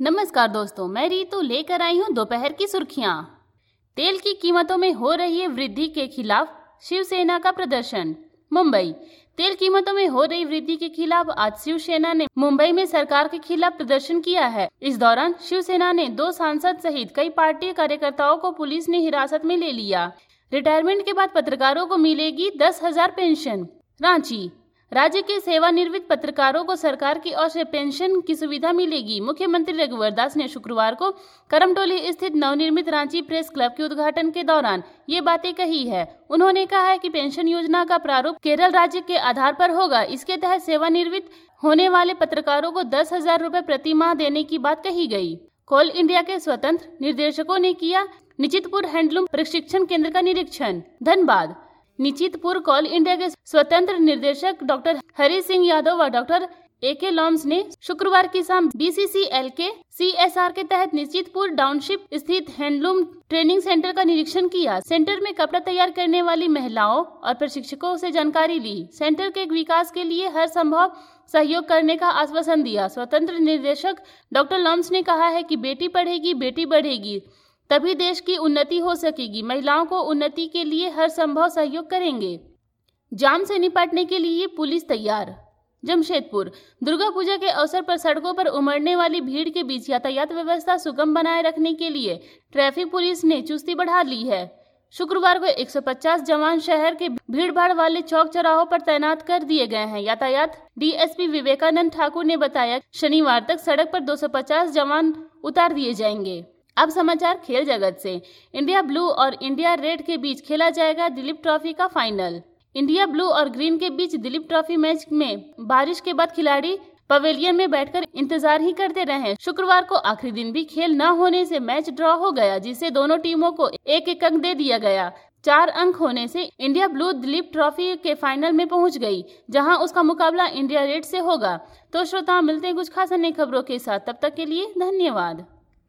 नमस्कार दोस्तों, मैं रीतू लेकर आई हूँ दोपहर की सुर्खियां। तेल की कीमतों में हो रही है वृद्धि के खिलाफ शिवसेना का प्रदर्शन। मुंबई। तेल कीमतों में हो रही वृद्धि के खिलाफ आज शिवसेना ने मुंबई में सरकार के खिलाफ प्रदर्शन किया है। इस दौरान शिवसेना ने 2 सांसद सहित कई पार्टी कार्यकर्ताओं को पुलिस ने हिरासत में ले लिया। रिटायरमेंट के बाद पत्रकारों को मिलेगी 10,000 पेंशन। रांची। राज्य के सेवानिवृत्त पत्रकारों को सरकार की ओर से पेंशन की सुविधा मिलेगी। मुख्यमंत्री रघुवर दास ने शुक्रवार को करमटोली स्थित नवनिर्मित रांची प्रेस क्लब के उद्घाटन के दौरान ये बातें कही है। उन्होंने कहा है कि पेंशन योजना का प्रारूप केरल राज्य के आधार पर होगा। इसके तहत सेवानिवृत्त होने वाले पत्रकारों को 10,000 रुपए प्रति माह देने की बात कही गई। कोल इंडिया के स्वतंत्र निर्देशकों ने किया निचितपुर हैंडलूम प्रशिक्षण केंद्र का निरीक्षण। धनबाद। निचितपुर कोल इंडिया के स्वतंत्र निर्देशक डॉक्टर हरि सिंह यादव व डॉक्टर AK लॉम्स ने शुक्रवार की शाम BCCL के CSR के तहत निचितपुर टाउनशिप स्थित हैंडलूम ट्रेनिंग सेंटर का निरीक्षण किया। सेंटर में कपड़ा तैयार करने वाली महिलाओं और प्रशिक्षकों से जानकारी ली। सेंटर के विकास के लिए हर संभव सहयोग करने का आश्वासन दिया। स्वतंत्र निर्देशक डॉक्टर लॉम्स ने कहा है कि बेटी पढ़ेगी बेटी बढ़ेगी तभी देश की उन्नति हो सकेगी। महिलाओं को उन्नति के लिए हर संभव सहयोग करेंगे। जाम से निपटने के लिए पुलिस तैयार। जमशेदपुर। दुर्गा पूजा के अवसर पर सड़कों पर उमड़ने वाली भीड़ के बीच यातायात व्यवस्था सुगम बनाए रखने के लिए ट्रैफिक पुलिस ने चुस्ती बढ़ा ली है। शुक्रवार को 150 जवान शहर के भीड़भाड़ वाले चौक चौराहों पर तैनात कर दिए गए हैं। यातायात DSP विवेकानंद ठाकुर ने बताया शनिवार तक सड़क पर 250 जवान उतार दिए जाएंगे। अब समाचार खेल जगत से। इंडिया ब्लू और इंडिया रेड के बीच खेला जाएगा दिलीप ट्रॉफी का फाइनल। इंडिया ब्लू और ग्रीन के बीच दिलीप ट्रॉफी मैच में बारिश के बाद खिलाड़ी पवेलियन में बैठकर इंतजार ही करते रहे। शुक्रवार को आखिरी दिन भी खेल न होने से मैच ड्रॉ हो गया, जिससे दोनों टीमों को एक अंक दे दिया गया। 4 अंक होने से इंडिया ब्लू दिलीप ट्रॉफी के फाइनल में पहुंच गई, जहां उसका मुकाबला इंडिया रेड से होगा। तो श्रोताओं, मिलते हैं कुछ खास अन्य खबरों के साथ। तब तक के लिए धन्यवाद।